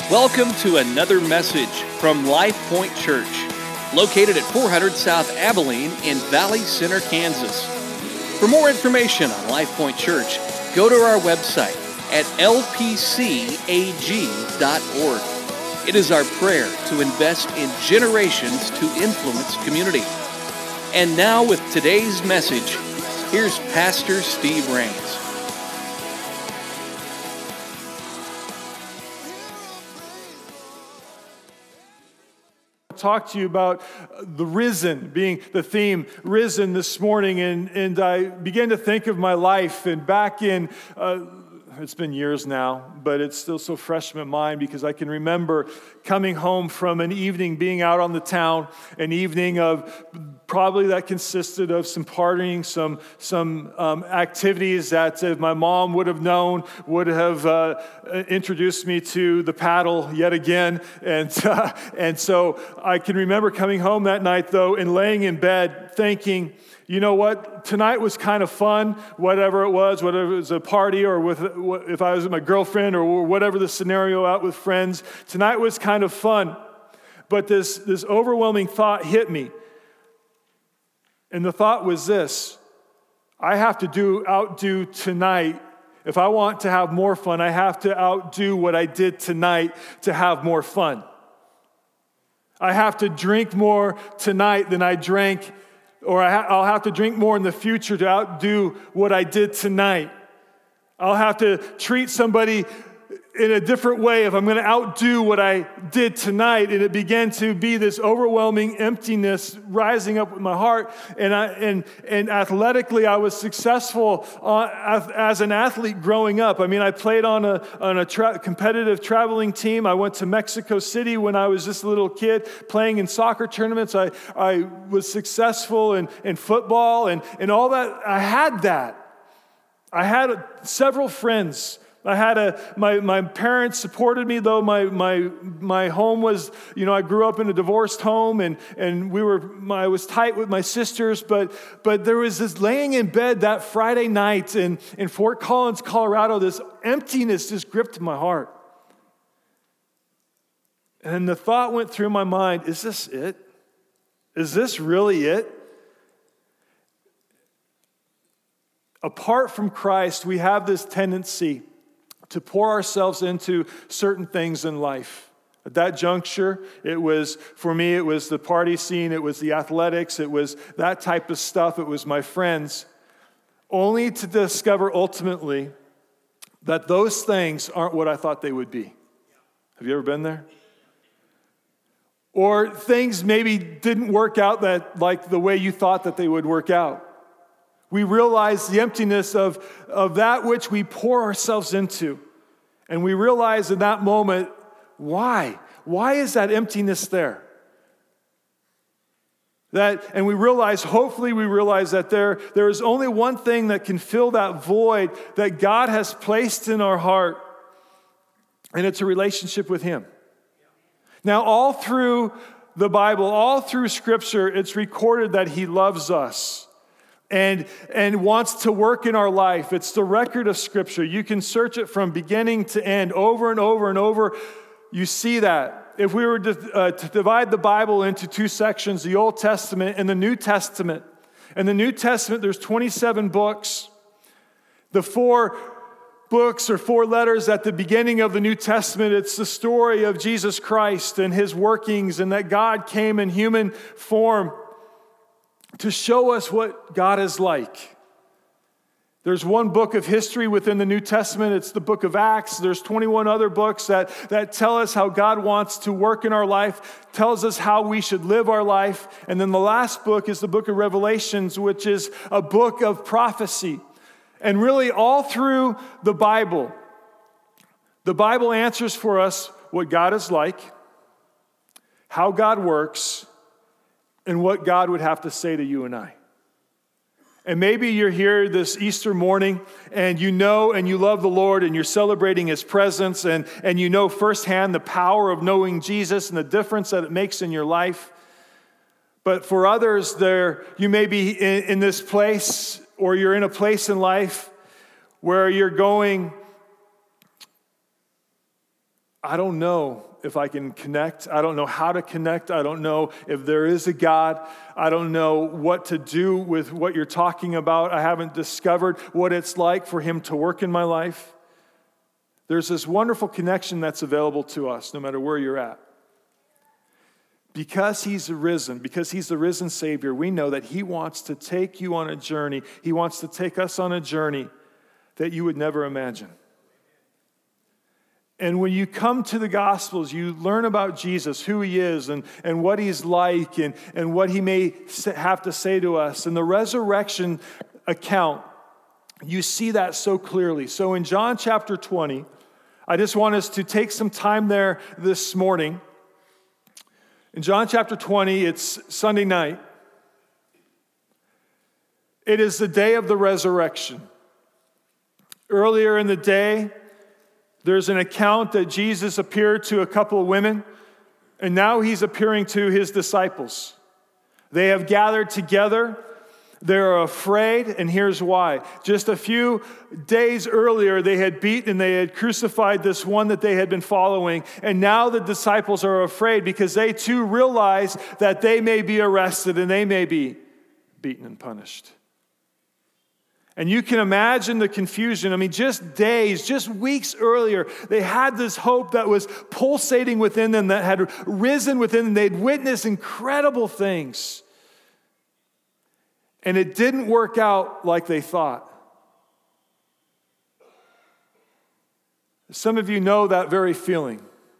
Welcome to another message from Life Point Church, located at 400 South Abilene in Valley Center, Kansas. For more information on Life Point Church, go to our website at lpcag.org. It is our prayer to invest in generations to influence community. And now with today's message, here's Pastor Steve Rains. Talk to you about the risen being the theme, risen this morning, and I began to think of my life, and back in it's been years now, but it's still so fresh in my mind because I can remember coming home from an evening, being out on the town, an evening of probably that consisted of some partying, some activities that if my mom would have known, would have introduced me to the paddle yet again. And so I can remember coming home that night, though, and laying in bed thinking, you know what? Tonight was kind of fun, whatever it was a party or if I was with my girlfriend or whatever the scenario out with friends. Tonight was kind of fun, but this overwhelming thought hit me. And the thought was this: I have to outdo tonight. If I want to have more fun, I have to outdo what I did tonight to have more fun. I have to drink more tonight than I drank, or I'll have to drink more in the future to outdo what I did tonight. I'll have to treat somebody in a different way if I'm going to outdo what I did tonight. And it began to be this overwhelming emptiness rising up with my heart. And athletically, I was successful as an athlete growing up. I mean, I played on a competitive traveling team. I went to Mexico City when I was just a little kid playing in soccer tournaments. I was successful in football and all that. I had that. I had several friends. I had my parents supported me, though my home was, I grew up in a divorced home and I was tight with my sisters, but there was this laying in bed that Friday night in Fort Collins, Colorado, this emptiness just gripped my heart. And the thought went through my mind, is this it? Is this really it? Apart from Christ, we have this tendency to pour ourselves into certain things in life. At that juncture, for me, it was the party scene, it was the athletics, it was that type of stuff, it was my friends, only to discover ultimately that those things aren't what I thought they would be. Have you ever been there? Or things maybe didn't work out like the way you thought that they would work out. We realize the emptiness of that which we pour ourselves into. And we realize in that moment, why? Why is that emptiness there? And hopefully we realize that there is only one thing that can fill that void that God has placed in our heart, and it's a relationship with Him. Now, all through the Bible, all through Scripture, it's recorded that He loves us. And wants to work in our life. It's the record of Scripture. You can search it from beginning to end, over and over and over. You see that. If we were to divide the Bible into two sections, the Old Testament and the New Testament. In the New Testament, there's 27 books. The 4 books or 4 letters at the beginning of the New Testament, it's the story of Jesus Christ and His workings, and that God came in human form to show us what God is like. There's one book of history within the New Testament. It's the book of Acts. There's 21 other books that tell us how God wants to work in our life, tells us how we should live our life. And then the last book is the book of Revelations, which is a book of prophecy. And really all through the Bible answers for us what God is like, how God works, and what God would have to say to you and I. And maybe you're here this Easter morning and you know and you love the Lord and you're celebrating His presence and you know firsthand the power of knowing Jesus and the difference that it makes in your life. But for others, you may be in this place, or you're in a place in life where you're going, I don't know if I can connect. I don't know how to connect. I don't know if there is a God. I don't know what to do with what you're talking about. I haven't discovered what it's like for him to work in my life. There's this wonderful connection that's available to us no matter where you're at. Because he's risen, because he's the risen Savior, we know that he wants to take you on a journey. He wants to take us on a journey that you would never imagine. And when you come to the Gospels, you learn about Jesus, who he is, and what he's like, and what he may have to say to us. In the resurrection account, you see that so clearly. So in John chapter 20, I just want us to take some time there this morning. In John chapter 20, it's Sunday night. It is the day of the resurrection. Earlier in the day, there's an account that Jesus appeared to a couple of women, and now he's appearing to his disciples. They have gathered together. They're afraid, and here's why. Just a few days earlier, they had beaten and they had crucified this one that they had been following, and now the disciples are afraid because they too realize that they may be arrested and they may be beaten and punished. And you can imagine the confusion. I mean, just days, just weeks earlier, they had this hope that was pulsating within them, that had risen within them. They'd witnessed incredible things. And it didn't work out like they thought. Some of you know that very feeling.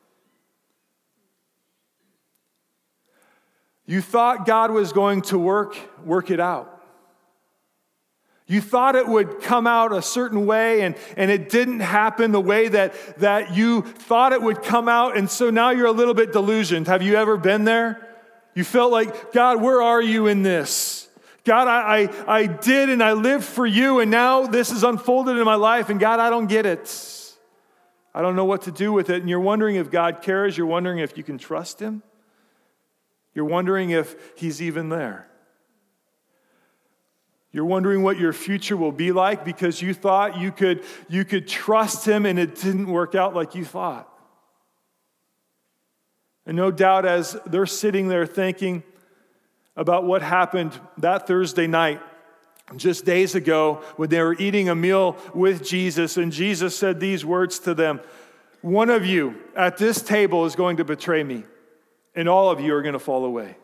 You thought God was going to work it out. You thought it would come out a certain way, and it didn't happen the way that you thought it would come out, and so now you're a little bit delusioned. Have you ever been there? You felt like, God, where are you in this? God, I did and I lived for you, and now this is unfolded in my life, and God, I don't get it. I don't know what to do with it, and you're wondering if God cares. You're wondering if you can trust him. You're wondering if he's even there. You're wondering what your future will be like because you thought you could trust him and it didn't work out like you thought. And no doubt as they're sitting there thinking about what happened that Thursday night, just days ago, when they were eating a meal with Jesus, and Jesus said these words to them, "One of you at this table is going to betray me, and all of you are going to fall away."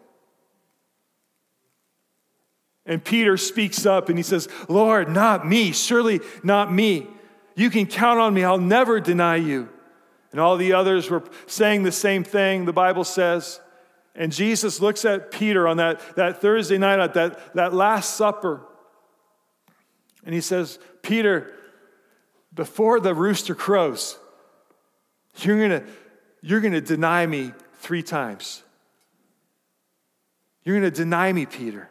And Peter speaks up and he says, "Lord, not me, surely not me. You can count on me, I'll never deny you." And all the others were saying the same thing, the Bible says. And Jesus looks at Peter on that Thursday night at that Last Supper. And he says, "Peter, before the rooster crows, you're gonna deny me 3 times. You're gonna deny me, Peter."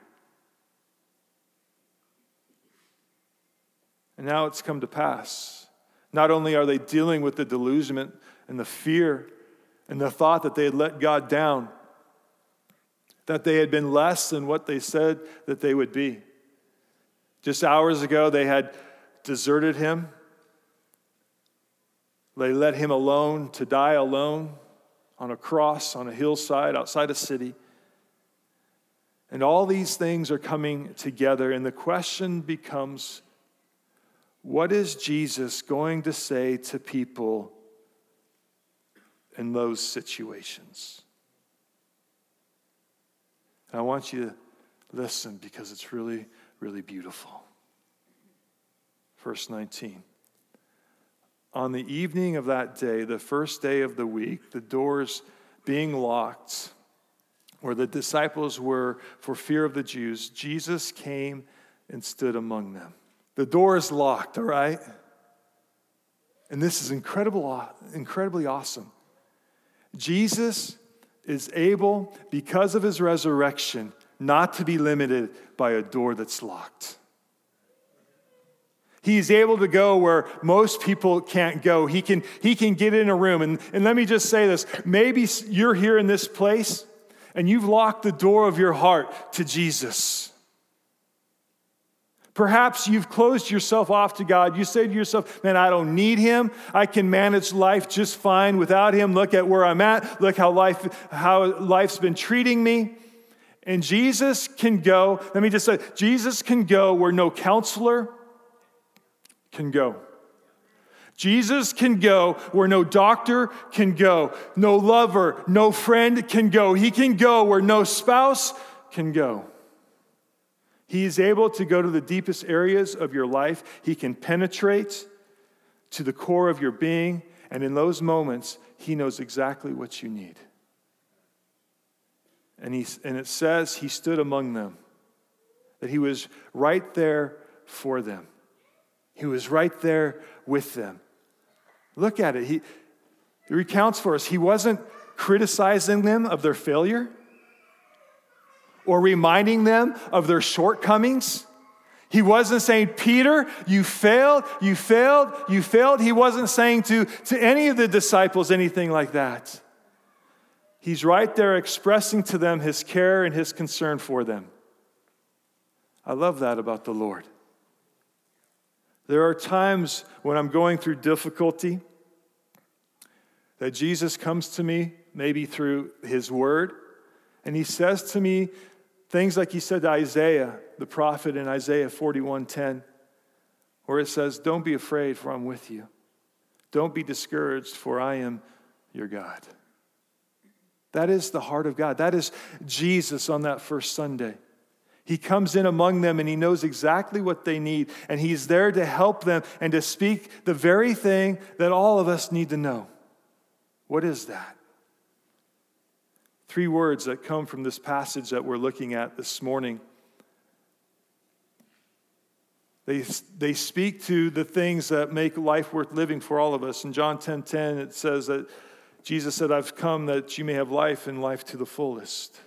And now it's come to pass. Not only are they dealing with the delusionment and the fear and the thought that they had let God down, that they had been less than what they said that they would be. Just hours ago, they had deserted him. They let him alone to die alone on a cross, on a hillside, outside a city. And all these things are coming together, and the question becomes, what is Jesus going to say to people in those situations? And I want you to listen because it's really, really beautiful. Verse 19. On the evening of that day, the first day of the week, the doors being locked, where the disciples were for fear of the Jews, Jesus came and stood among them. The door is locked, all right? And this is incredibly awesome. Jesus is able, because of his resurrection, not to be limited by a door that's locked. He's able to go where most people can't go. He can get in a room. And let me just say this. Maybe you're here in this place and you've locked the door of your heart to Jesus. Perhaps you've closed yourself off to God. You say to yourself, man, I don't need him. I can manage life just fine without him. Look at where I'm at. Look how life's been treating me. And Jesus can go, let me just say, Jesus can go where no counselor can go. Jesus can go where no doctor can go, no lover, no friend can go. He can go where no spouse can go. He is able to go to the deepest areas of your life. He can penetrate to the core of your being, and in those moments, he knows exactly what you need. And it says he stood among them, that he was right there for them. He was right there with them. Look at it. He recounts for us. He wasn't criticizing them of their failure or reminding them of their shortcomings. He wasn't saying, Peter, you failed, you failed, you failed. He wasn't saying to any of the disciples anything like that. He's right there expressing to them his care and his concern for them. I love that about the Lord. There are times when I'm going through difficulty that Jesus comes to me, maybe through his word, and he says to me things like he said to Isaiah, the prophet in Isaiah 41:10, where it says, don't be afraid, for I'm with you. Don't be discouraged, for I am your God. That is the heart of God. That is Jesus on that first Sunday. He comes in among them and he knows exactly what they need. And he's there to help them and to speak the very thing that all of us need to know. What is that? 3 words that come from this passage that we're looking at this morning. They speak to the things that make life worth living for all of us. In John 10:10, it says that Jesus said, I've come that you may have life and life to the fullest.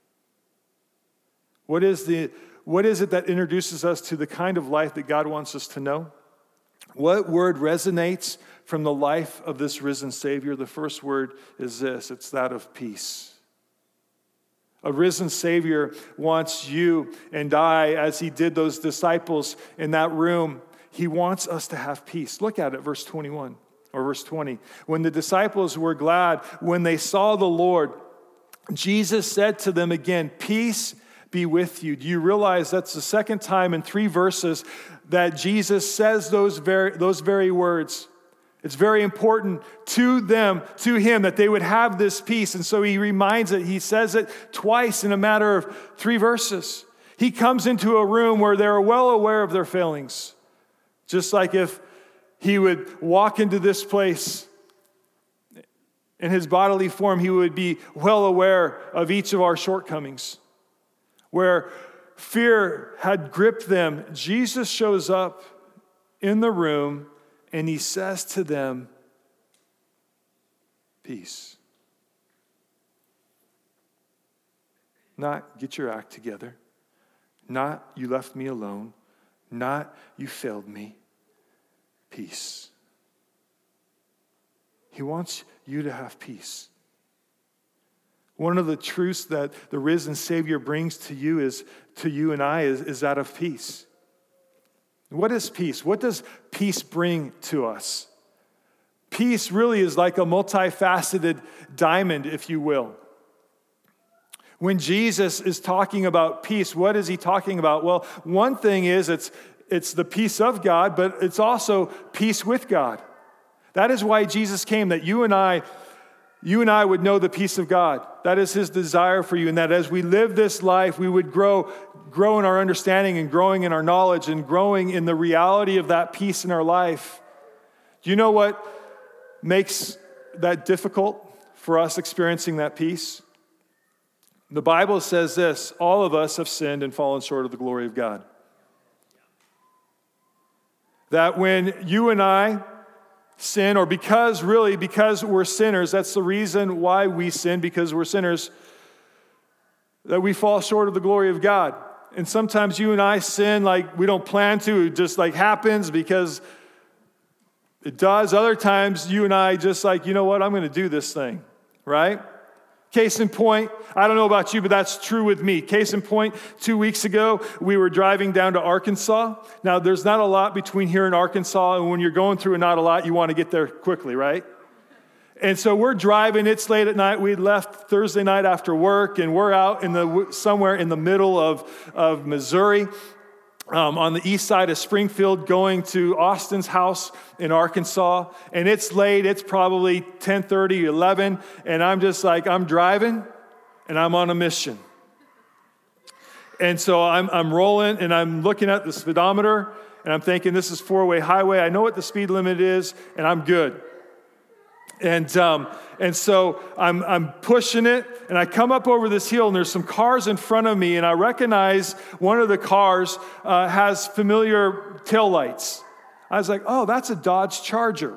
What is it that introduces us to the kind of life that God wants us to know? What word resonates from the life of this risen Savior? The first word is this. It's that of peace. A risen Savior wants you and I, as he did those disciples in that room, he wants us to have peace. Look at it, verse 21 or verse 20. When the disciples were glad when they saw the Lord, Jesus said to them again, peace be with you. Do you realize that's the second time in 3 verses that Jesus says those very words? It's very important to them, to him, that they would have this peace. And so he reminds it. He says it twice in a matter of 3 verses. He comes into a room where they're well aware of their failings. Just like if he would walk into this place in his bodily form, he would be well aware of each of our shortcomings. Where fear had gripped them, Jesus shows up in the room and he says to them, peace. Not get your act together. Not you left me alone. Not you failed me. Peace. He wants you to have peace. One of the truths that the risen Savior brings to you and I is that of peace. What is peace? What does peace bring to us? Peace really is like a multifaceted diamond, if you will. When Jesus is talking about peace, what is he talking about? Well, one thing is it's the peace of God, but it's also peace with God. That is why Jesus came, that you and I would know the peace of God. That is his desire for you, and that as we live this life, we would grow in our understanding and growing in our knowledge and growing in the reality of that peace in our life. Do you know what makes that difficult for us experiencing that peace? The Bible says this, all of us have sinned and fallen short of the glory of God. That when you and I sin, or because we're sinners, that's the reason why we sin, because we're sinners, that we fall short of the glory of God. And sometimes you and I sin like we don't plan to, it just like happens because it does. Other times you and I just like, you know what, I'm going to do this thing, right? Case in point, I don't know about you, but that's true with me. Case in point, 2 weeks ago, we were driving down to Arkansas. Now, there's not a lot between here and Arkansas, and when you're going through a not a lot, you want to get there quickly, right? And so we're driving, it's late at night. We left Thursday night after work, and we're out somewhere in the middle of Missouri, on the east side of Springfield, going to Austin's house in Arkansas. And it's late, it's probably 10:30, 11, and I'm just like, I'm driving, and I'm on a mission. And so I'm rolling, and I'm looking at the speedometer, and I'm thinking, this is 4-way highway. I know what the speed limit is, and I'm good. And so I'm pushing it, and I come up over this hill, and there's some cars in front of me, and I recognize one of the cars has familiar taillights. I was like, oh, that's a Dodge Charger.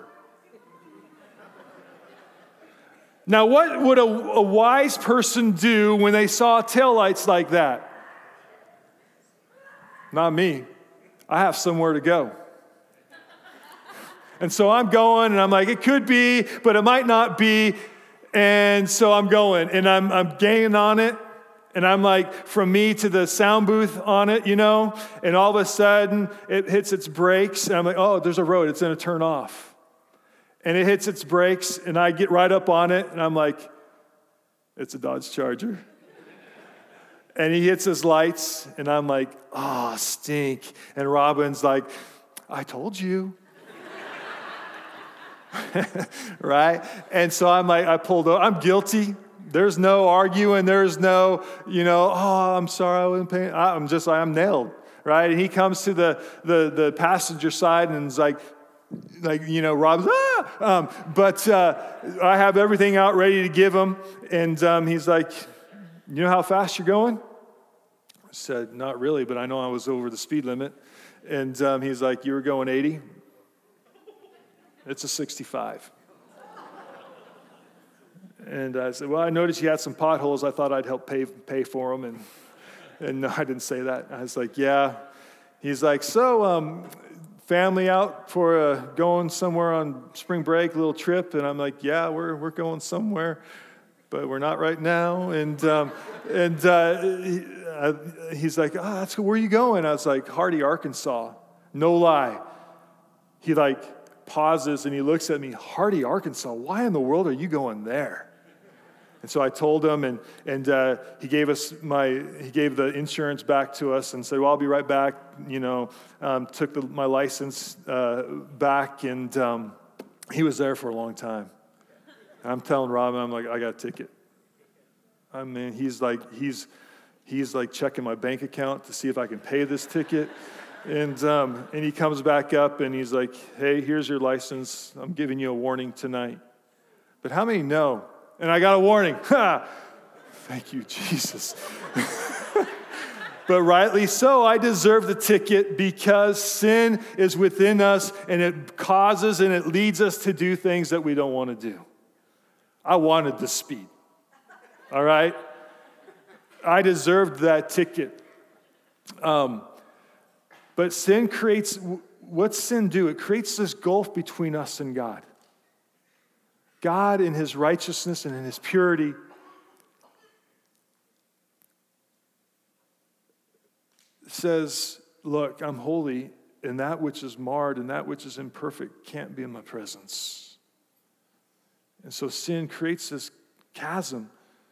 Now, what would a wise person do when they saw taillights like that? Not me. I have somewhere to go. And so I'm going, and I'm like, it could be, but it might not be. And so I'm going, and I'm gaining on it. And I'm like, from me to the sound booth on it, and all of a sudden it hits its brakes. And I'm like, oh, there's a road. It's going to turn off. And it hits its brakes, and I get right up on it, and I'm like, it's a Dodge Charger. And he hits his lights, and I'm like, oh, stink. And Robin's like, I told you. Right? And so I'm like, I pulled over. I'm guilty. There's no arguing. There's no, oh, I'm sorry, I wasn't paying. I'm nailed. Right? And he comes to the passenger side and is like, Rob's, but I have everything out ready to give him. And he's like, you know how fast you're going? I said, not really, but I know I was over the speed limit. And he's like, you were going 80? It's a 65. And I said, well, I noticed you had some potholes. I thought I'd help pay for them. And no, I didn't say that. I was like, yeah. He's like, so family out for going somewhere on spring break, a little trip? And I'm like, yeah, we're going somewhere, but we're not right now. And he's like, oh, that's cool. Where are you going? I was like, Hardy, Arkansas. No lie. He pauses and he looks at me, Hardy, Arkansas, why in the world are you going there? And so I told him, and he gave the insurance back to us and said, well, I'll be right back, took my license back, and he was there for a long time. And I'm telling Robin, I'm like, I got a ticket. I mean, he's like checking my bank account to see if I can pay this ticket. And he comes back up and he's like, hey, here's your license. I'm giving you a warning tonight. But how many know? And I got a warning. Thank you, Jesus. But rightly so, I deserve the ticket because sin is within us and it causes and it leads us to do things that we don't want to do. I wanted the speed. All right? I deserved that ticket. But sin creates, what's sin do? It creates this gulf between us and God. God in his righteousness and in his purity says, look, I'm holy, and that which is marred and that which is imperfect can't be in my presence. And so sin creates this chasm.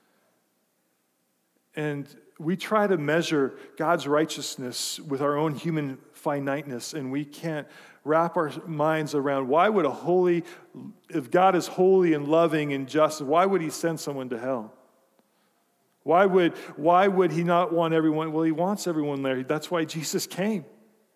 And we try to measure God's righteousness with our own human finiteness, and we can't wrap our minds around if God is holy and loving and just, why would he send someone to hell? Why would he not want everyone? Well, he wants everyone there. That's why Jesus came.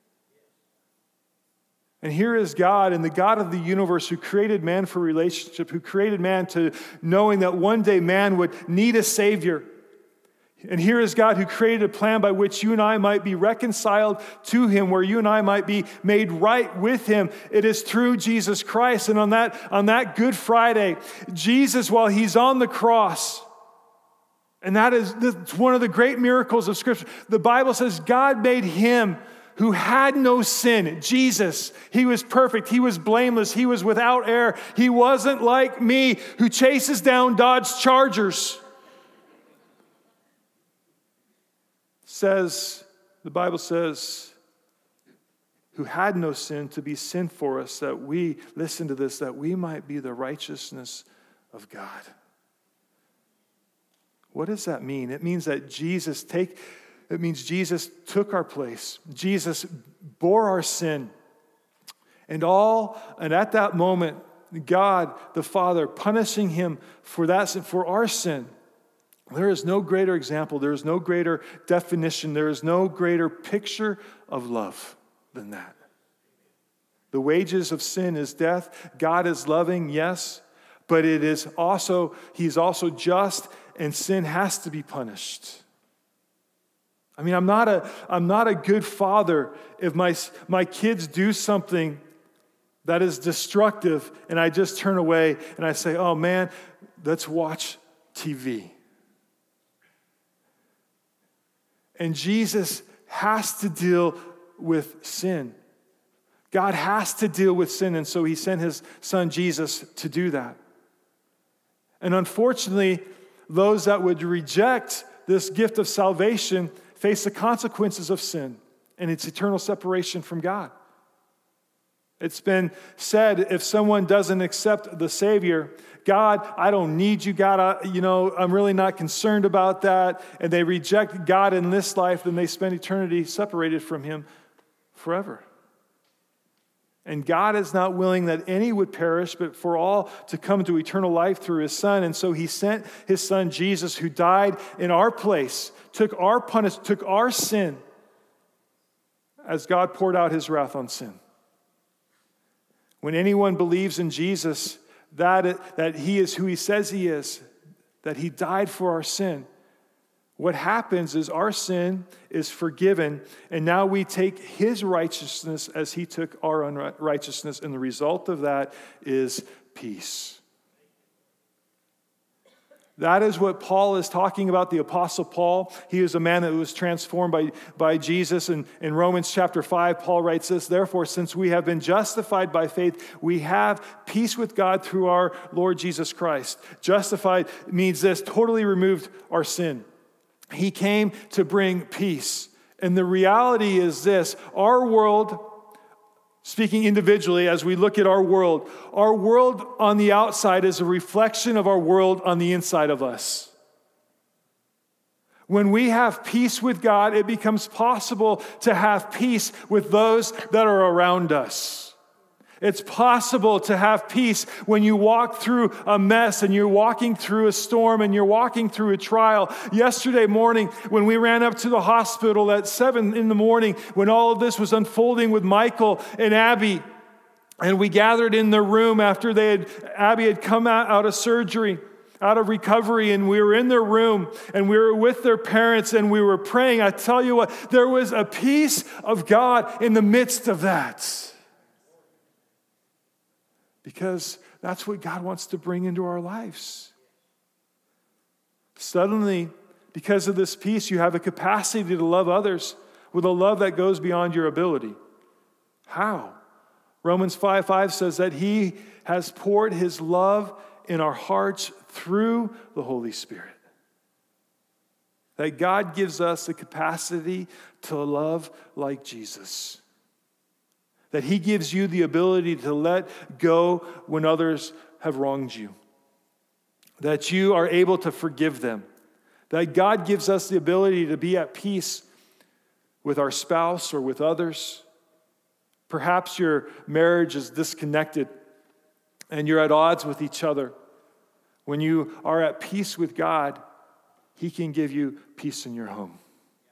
And here is God, and the God of the universe who created man for relationship, who created man to knowing that one day man would need a Savior. And here is God who created a plan by which you and I might be reconciled to him, where you and I might be made right with him. It is through Jesus Christ. And on that Good Friday, Jesus, while he's on the cross, and that's one of the great miracles of Scripture. The Bible says God made him who had no sin, Jesus. He was perfect. He was blameless. He was without error. He wasn't like me who chases down Dodge Chargers. the Bible says, who had no sin, to be sin for us, that we, listen to this, that we might be the righteousness of God. What does that mean? It means that Jesus took our place. Jesus bore our sin. And at that moment, God, the Father, punishing him for that sin, for our sin. There is no greater example, there is no greater definition, there is no greater picture of love than that. The wages of sin is death. God is loving, yes, but He's also just, and sin has to be punished. I mean, I'm not a good father if my kids do something that is destructive and I just turn away and I say, oh man, let's watch TV. And Jesus has to deal with sin. God has to deal with sin, and so he sent his son Jesus to do that. And unfortunately, those that would reject this gift of salvation face the consequences of sin and its eternal separation from God. It's been said, if someone doesn't accept the Savior, God, I don't need you, God, I'm really not concerned about that, and they reject God in this life, then they spend eternity separated from him forever. And God is not willing that any would perish, but for all to come to eternal life through his Son. And so he sent his Son Jesus, who died in our place, took our punishment, took our sin, as God poured out his wrath on sin. When anyone believes in Jesus, that he is who he says he is, that he died for our sin, what happens is our sin is forgiven, and now we take his righteousness as he took our unrighteousness, and the result of that is peace. That is what Paul is talking about, the Apostle Paul. He is a man that was transformed by Jesus. And in Romans chapter 5, Paul writes this, therefore, since we have been justified by faith, we have peace with God through our Lord Jesus Christ. Justified means this, totally removed our sin. He came to bring peace. And the reality is this, our world, speaking individually as we look at our world on the outside is a reflection of our world on the inside of us. When we have peace with God, it becomes possible to have peace with those that are around us. It's possible to have peace when you walk through a mess and you're walking through a storm and you're walking through a trial. Yesterday morning, when we ran up to the hospital at 7 in the morning, when all of this was unfolding with Michael and Abby, and we gathered in their room after Abby had come out of surgery, out of recovery, and we were in their room and we were with their parents and we were praying. I tell you what, there was a peace of God in the midst of that. Because that's what God wants to bring into our lives. Suddenly, because of this peace, you have a capacity to love others with a love that goes beyond your ability. How? Romans 5:5 says that he has poured his love in our hearts through the Holy Spirit. That God gives us the capacity to love like Jesus. That he gives you the ability to let go when others have wronged you. That you are able to forgive them. That God gives us the ability to be at peace with our spouse or with others. Perhaps your marriage is disconnected and you're at odds with each other. When you are at peace with God, he can give you peace in your home.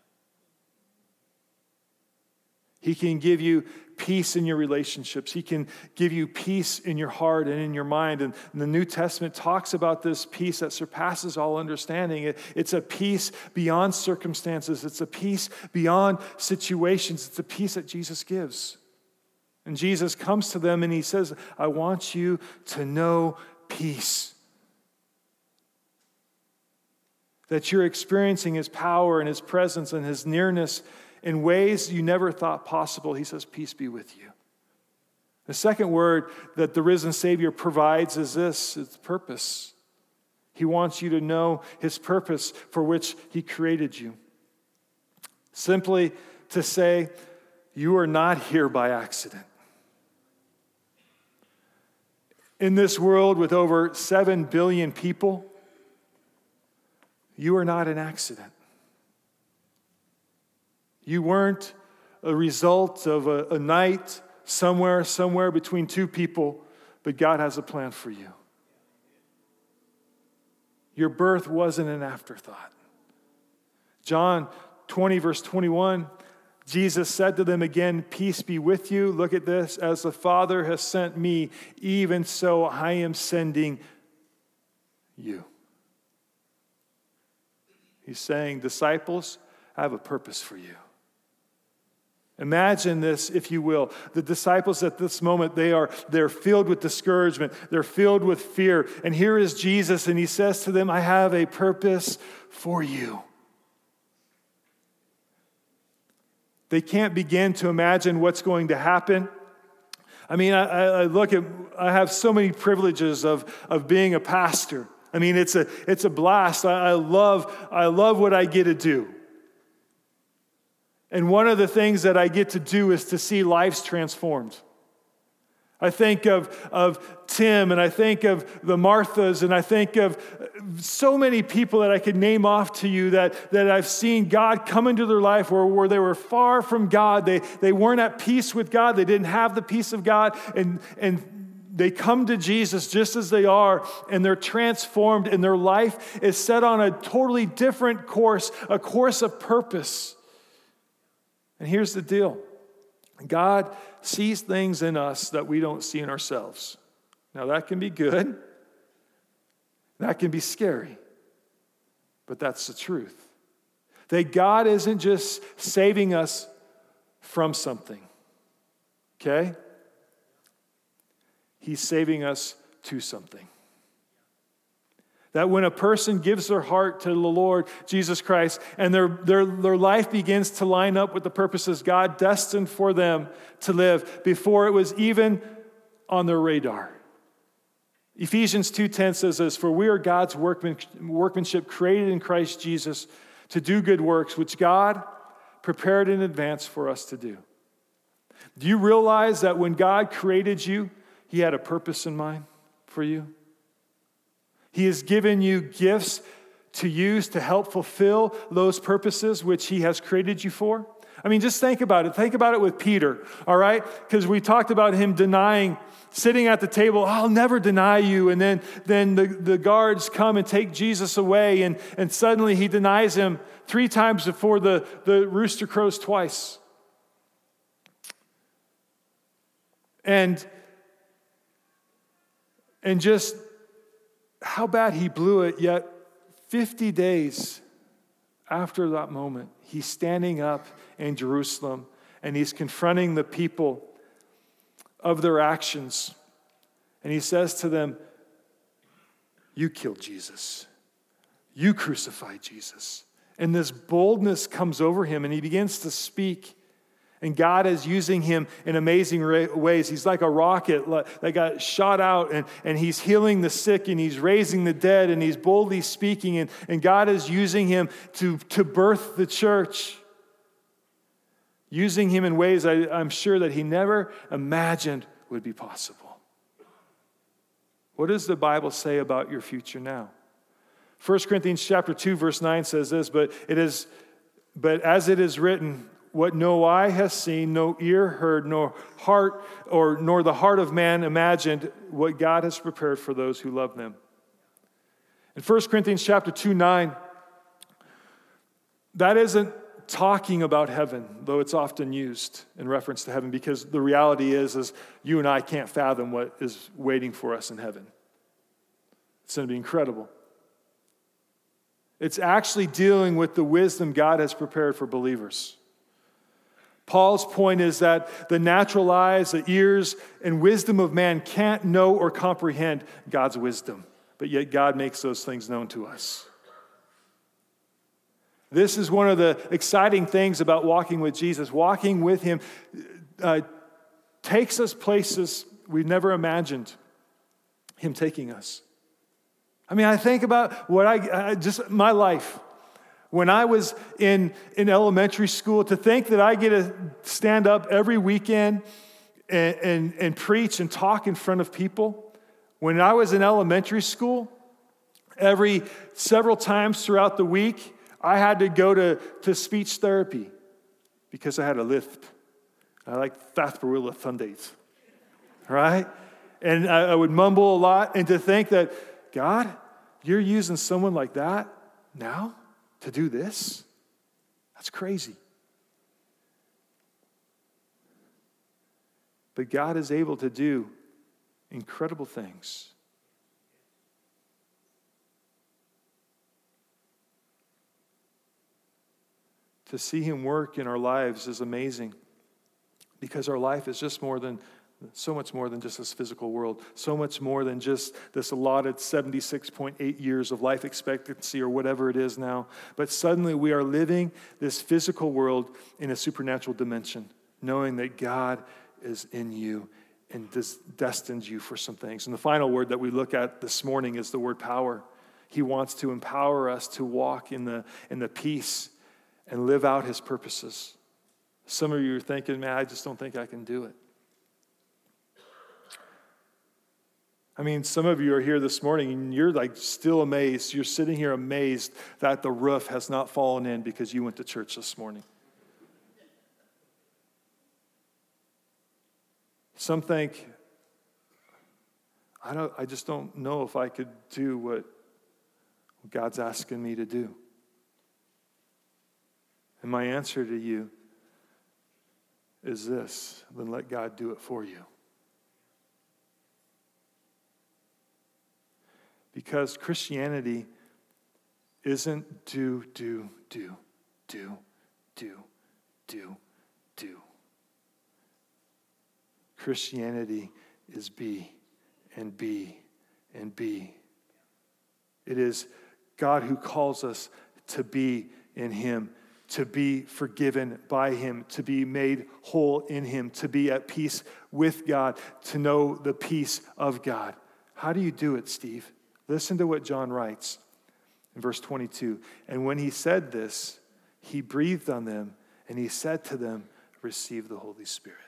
He can give you peace in your relationships. He can give you peace in your heart and in your mind. And the New Testament talks about this peace that surpasses all understanding. It's a peace beyond circumstances. It's a peace beyond situations. It's a peace that Jesus gives. And Jesus comes to them and he says, I want you to know peace. That you're experiencing his power and his presence and his nearness in ways you never thought possible. He says, peace be with you. The second word that the risen Savior provides is this, it's purpose. He wants you to know his purpose for which he created you. Simply to say, you are not here by accident. In this world with over 7 billion people, you are not an accident. You weren't a result of a night somewhere between two people, but God has a plan for you. Your birth wasn't an afterthought. John 20, verse 21, Jesus said to them again, peace be with you. Look at this. As the Father has sent me, even so I am sending you. He's saying, disciples, I have a purpose for you. Imagine this, if you will. The disciples at this moment, they're filled with discouragement. They're filled with fear. And here is Jesus, and he says to them, I have a purpose for you. They can't begin to imagine what's going to happen. I mean, I have so many privileges of being a pastor. I mean, it's a blast. I love what I get to do. And one of the things that I get to do is to see lives transformed. I think of Tim, and I think of the Marthas, and I think of so many people that I could name off to you that I've seen God come into their life where they were far from God. They weren't at peace with God. They didn't have the peace of God. And they come to Jesus just as they are, and they're transformed, and their life is set on a totally different course, a course of purpose. And here's the deal. God sees things in us that we don't see in ourselves. Now, that can be good. That can be scary. But that's the truth. That God isn't just saving us from something. Okay? He's saving us to something. That when a person gives their heart to the Lord Jesus Christ and their life begins to line up with the purposes God destined for them to live before it was even on their radar. Ephesians 2:10 says this, for we are God's workmanship created in Christ Jesus to do good works, which God prepared in advance for us to do. Do you realize that when God created you, He had a purpose in mind for you? He has given you gifts to use to help fulfill those purposes which He has created you for. I mean, just think about it. Think about it with Peter, all right? Because we talked about him denying, sitting at the table, I'll never deny you. And then the guards come and take Jesus away, and suddenly he denies him 3 times before the rooster crows twice. And just how bad he blew it, yet 50 days after that moment, he's standing up in Jerusalem and he's confronting the people of their actions. And he says to them, you killed Jesus. You crucified Jesus. And this boldness comes over him and he begins to speak. And God is using him in amazing ways. He's like a rocket that got shot out, and he's healing the sick, and he's raising the dead, and he's boldly speaking, and God is using him to birth the church. Using him in ways I'm sure that he never imagined would be possible. What does the Bible say about your future now? 1 Corinthians chapter 2, verse 9 says this, but as it is written, what no eye has seen, no ear heard, nor the heart of man imagined, what God has prepared for those who love them. In 1 Corinthians chapter 2, 9, that isn't talking about heaven, though it's often used in reference to heaven, because the reality is you and I can't fathom what is waiting for us in heaven. It's going to be incredible. It's actually dealing with the wisdom God has prepared for believers. Paul's point is that the natural eyes, the ears, and wisdom of man can't know or comprehend God's wisdom, but yet God makes those things known to us. This is one of the exciting things about walking with Jesus. Walking with him takes us places we've never imagined him taking us. I mean, I think about what just my life. When I was in elementary school, to think that I get to stand up every weekend and preach and talk in front of people. When I was in elementary school, several times throughout the week, I had to go to speech therapy because I had a lisp. I like Thathparwilla Thundates, right? And I would mumble a lot. And to think that, God, you're using someone like that now to do this? That's crazy. But God is able to do incredible things. To see Him work in our lives is amazing, because our life is just so much more than just this physical world, so much more than just this allotted 76.8 years of life expectancy or whatever it is now. But suddenly we are living this physical world in a supernatural dimension, knowing that God is in you and destines you for some things. And the final word that we look at this morning is the word power. He wants to empower us to walk in the peace and live out His purposes. Some of you are thinking, man, I just don't think I can do it. I mean, some of you are here this morning and you're like still amazed. You're sitting here amazed that the roof has not fallen in because you went to church this morning. Some think, I just don't know if I could do what God's asking me to do. And my answer to you is this: then let God do it for you. Because Christianity isn't do. Christianity is be and be and be. It is God who calls us to be in Him, to be forgiven by Him, to be made whole in Him, to be at peace with God, to know the peace of God. How do you do it, Steve? Listen to what John writes in verse 22. And when He said this, He breathed on them and He said to them, receive the Holy Spirit.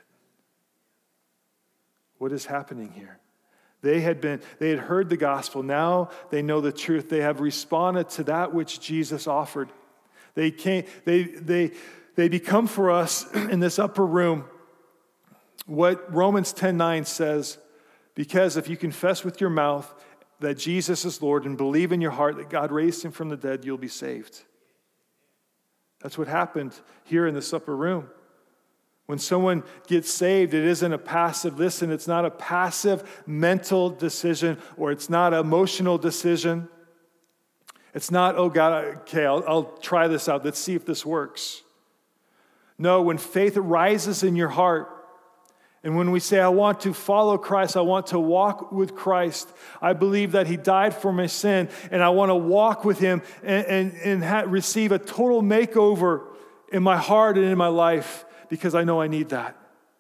What is happening here? They had heard the gospel. Now they know the truth. They have responded to that which Jesus offered. They become for us in this upper room what Romans 10:9 says, because if you confess with your mouth that Jesus is Lord and believe in your heart that God raised Him from the dead, you'll be saved. That's what happened here in this upper room. When someone gets saved, it isn't a passive, it's not a passive mental decision, or it's not an emotional decision. It's not, oh God, okay, I'll try this out. Let's see if this works. No, when faith rises in your heart, and when we say, I want to follow Christ, I want to walk with Christ, I believe that He died for my sin, and I want to walk with Him and receive a total makeover in my heart and in my life, because I know I need that.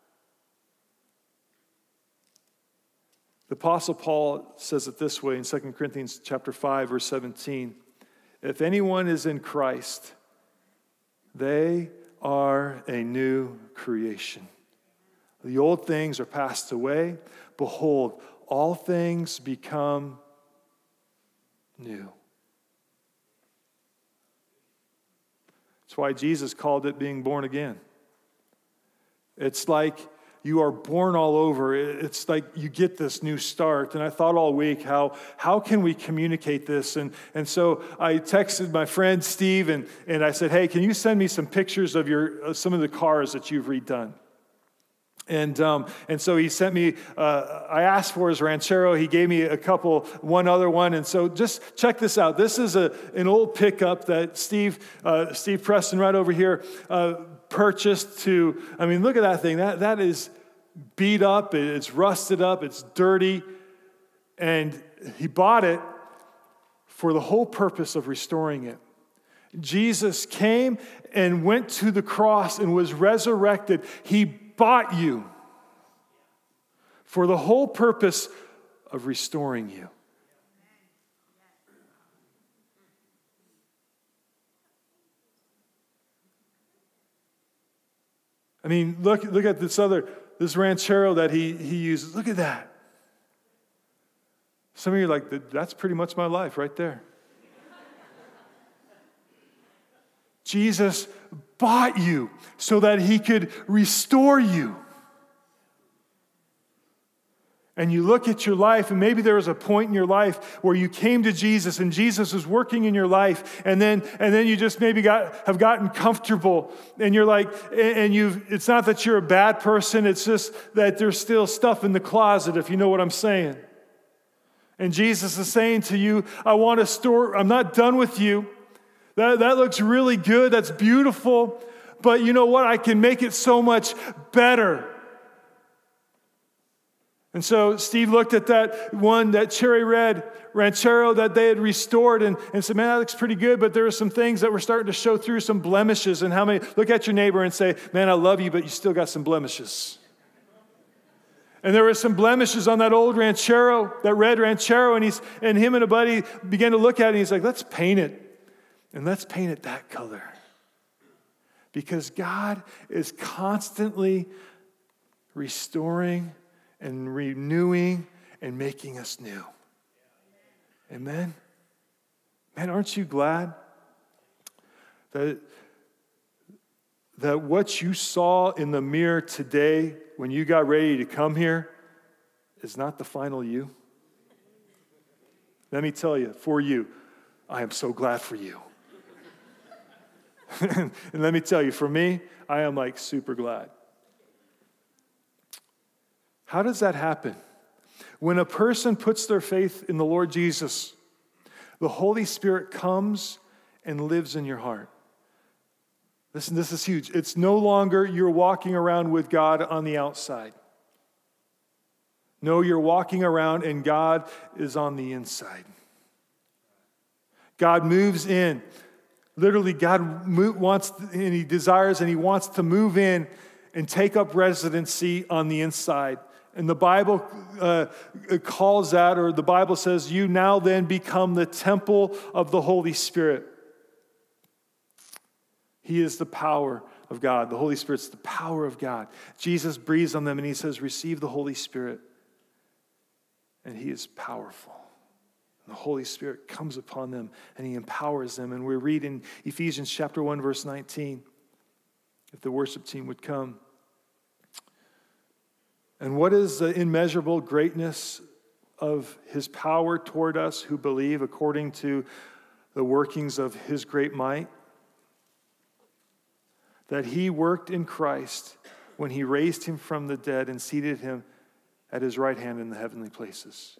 The Apostle Paul says it this way in 2 Corinthians chapter 5, verse 17. If anyone is in Christ, they are a new creation. The old things are passed away. Behold, all things become new. That's why Jesus called it being born again. It's like you are born all over. It's like you get this new start. And I thought all week, how can we communicate this? And so I texted my friend Steve and I said, hey, can you send me some pictures of some of the cars that you've redone? And so he sent me, I asked for his Ranchero. He gave me one other one. And so just check this out. This is an old pickup that Steve Preston right over here purchased look at that thing. That is beat up. It's rusted up. It's dirty. And he bought it for the whole purpose of restoring it. Jesus came and went to the cross and was resurrected. He bought you for the whole purpose of restoring you. I mean, look at this ranchero that he uses. Look at that. Some of you are like, that's pretty much my life right there. Jesus bought you so that he could restore you. And you look at your life, and maybe there was a point in your life where you came to Jesus and Jesus was working in your life, and then you just maybe have gotten comfortable, and you're like, it's not that you're a bad person, it's just that there's still stuff in the closet, if you know what I'm saying. And Jesus is saying to you, I'm not done with you. That looks really good, that's beautiful, but you know what? I can make it so much better. And so Steve looked at that cherry red ranchero that they had restored and said, man, that looks pretty good, but there are some things that were starting to show through, some blemishes. And look at your neighbor and say, man, I love you, but you still got some blemishes. And there were some blemishes on that old ranchero, that red ranchero, and him and a buddy began to look at it, and he's like, let's paint it. And let's paint it that color. Because God is constantly restoring and renewing and making us new. Amen? Man, aren't you glad that what you saw in the mirror today when you got ready to come here is not the final you? Let me tell you, for you, I am so glad for you. And let me tell you, for me, I am like super glad. How does that happen? When a person puts their faith in the Lord Jesus, the Holy Spirit comes and lives in your heart. Listen, this is huge. It's no longer you're walking around with God on the outside. No, you're walking around and God is on the inside. God moves in. Literally, God wants, and He desires, and He wants to move in and take up residency on the inside. And the Bible calls that, or the Bible says, you now then become the temple of the Holy Spirit. He is the power of God. The Holy Spirit's the power of God. Jesus breathes on them and He says, receive the Holy Spirit. And He is powerful. The Holy Spirit comes upon them and He empowers them. And we read in Ephesians chapter 1, verse 19, if the worship team would come. And what is the immeasurable greatness of His power toward us who believe according to the workings of His great might? That He worked in Christ when He raised Him from the dead and seated Him at His right hand in the heavenly places.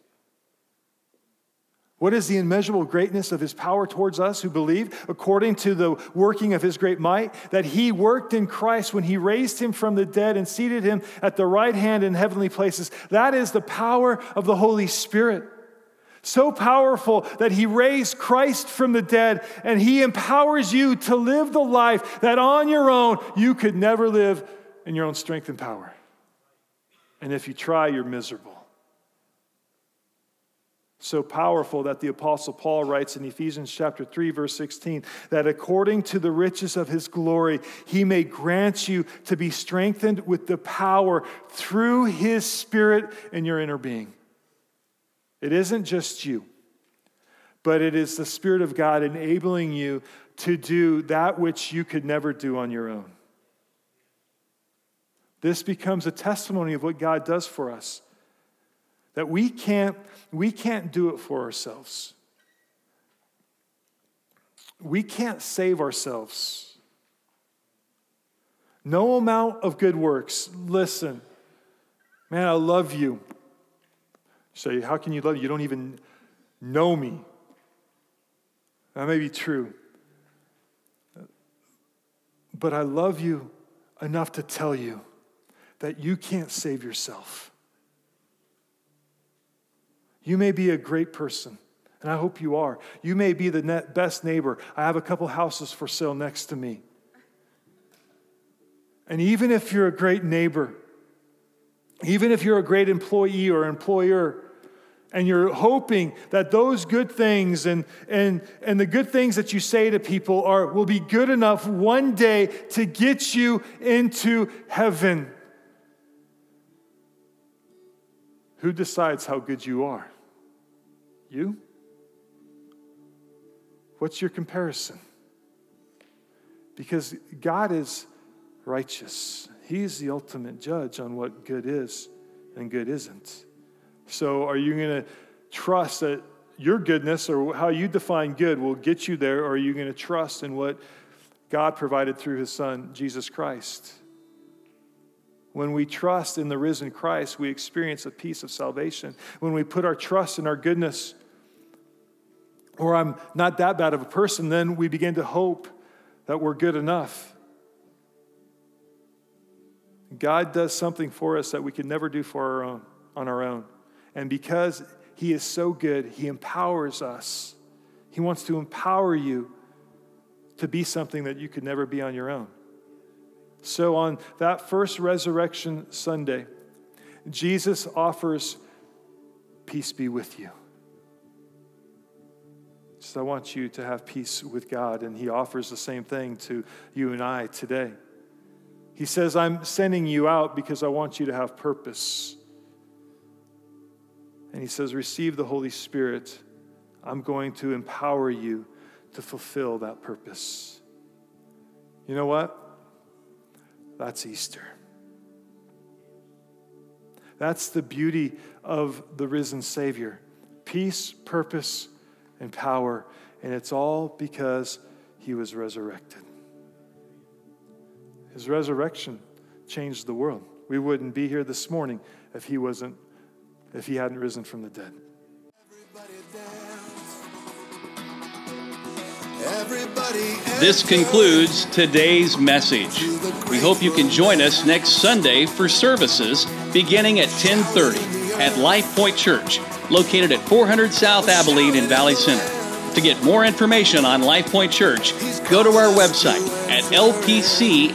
What is the immeasurable greatness of His power towards us who believe, according to the working of His great might? That He worked in Christ when He raised Him from the dead and seated Him at the right hand in heavenly places. That is the power of the Holy Spirit. So powerful that He raised Christ from the dead, and He empowers you to live the life that on your own you could never live in your own strength and power. And if you try, you're miserable. So powerful that the Apostle Paul writes in Ephesians chapter 3, verse 16, that according to the riches of His glory, He may grant you to be strengthened with the power through His Spirit in your inner being. It isn't just you, but it is the Spirit of God enabling you to do that which you could never do on your own. This becomes a testimony of what God does for us. That we can't do it for ourselves. We can't save ourselves. No amount of good works. Listen, man, I love you. You say, how can you love me? You don't even know me. That may be true. But I love you enough to tell you that you can't save yourself. You may be a great person, and I hope you are. You may be the best neighbor. I have a couple houses for sale next to me. And even if you're a great neighbor, even if you're a great employee or employer, And you're hoping that those good things and the good things that you say to people will be good enough one day to get you into heaven. Who decides how good you are? You? What's your comparison? Because God is righteous. He's the ultimate judge on what good is and good isn't. So are you going to trust that your goodness or how you define good will get you there, or are you going to trust in what God provided through his Son, Jesus Christ? When we trust in the risen Christ, we experience a peace of salvation. When we put our trust in our goodness, or I'm not that bad of a person, then we begin to hope that we're good enough. God does something for us that we could never do on our own. And because he is so good, he empowers us. He wants to empower you to be something that you could never be on your own. So on that first Resurrection Sunday, Jesus offers, peace be with you. So I want you to have peace with God, and he offers the same thing to you and I today. He says, I'm sending you out because I want you to have purpose. And he says, receive the Holy Spirit. I'm going to empower you to fulfill that purpose. You know what? That's Easter. That's the beauty of the risen Savior. Peace, purpose, and power. And it's all because he was resurrected. His resurrection changed the world. We wouldn't be here this morning if he hadn't risen from the dead. This concludes today's message. We hope you can join us next Sunday for services beginning at 10:30 at Life Point Church, located at 400 South Abilene in Valley Center. To get more information on Life Point Church, go to our website at lpcag.org.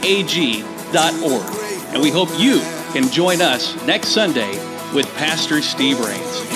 And we hope you can join us next Sunday with Pastor Steve Rains.